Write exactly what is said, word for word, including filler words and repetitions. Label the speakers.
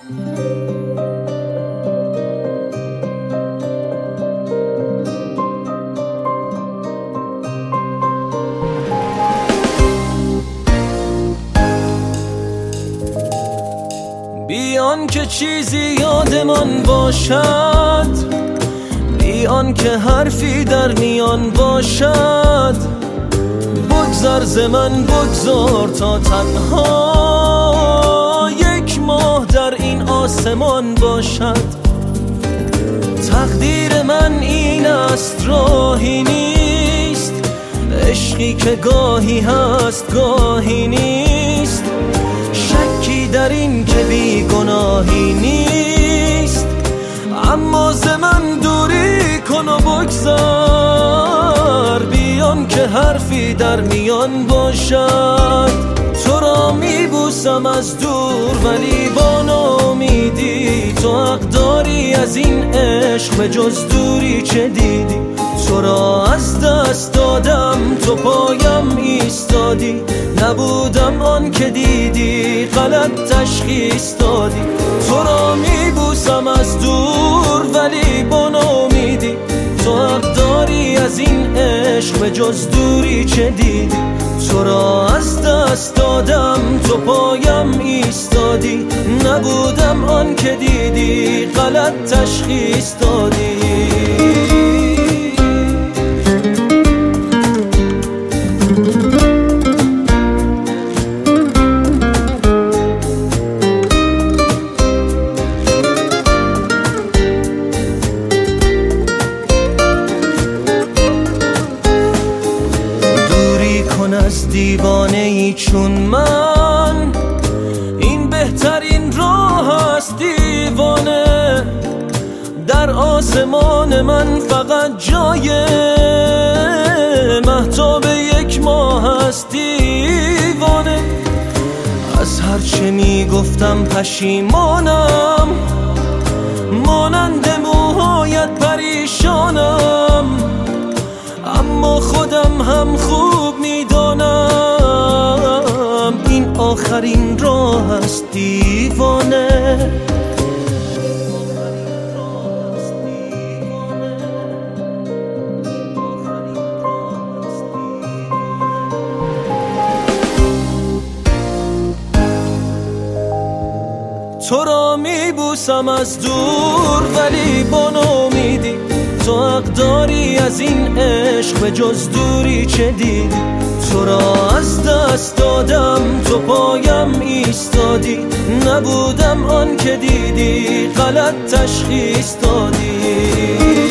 Speaker 1: بیان که چیزی یادمان باشد، بیان که حرفی در میان باشد، بگذر ز من بگذار تا تنها یک ماه در این آسمان باشد. تقدیر من این است راهی نیست، عشقی که گاهی هست گاهی نیست، شکی در این که بی گناهی نیست. اما ز من دوری کن و بگذار، بیان که حرفی در میان باشد. تو را میبوسم از دور ولی با ناامیدی، تو حق داری از این عشق به جز دوری چه دیدی. تو را از دست دادم تو پایم ایستادی، نبودم آن که دیدی غلط تشخیص دادی. تو را میبوسم از دور ولی با ناامیدی، تو حق داری از این عشق به جز دوری چه دیدی. تو را از دست دادم تو پایم ایستادی، نبودم آن که دیدی غلط تشخیص دادی. از دیوانه ای چون من، این بهترین راه است دیوانه. در آسمان من فقط جای مهتاب یک ماه است دیوانه. از هرچه می گفتم پشیمانم، مانند موهایت پریشانم. اما خودم هم خوب میدانم این آخرین راه است دیوانه. تو را میبوسم از دور ولی با ناامیدی، تو حق داری از این عشق به جز دوری چه دیدی. تو را از دست دادم تو پایم ایستادی، نبودم آن که دیدی غلط تشخیص دادی.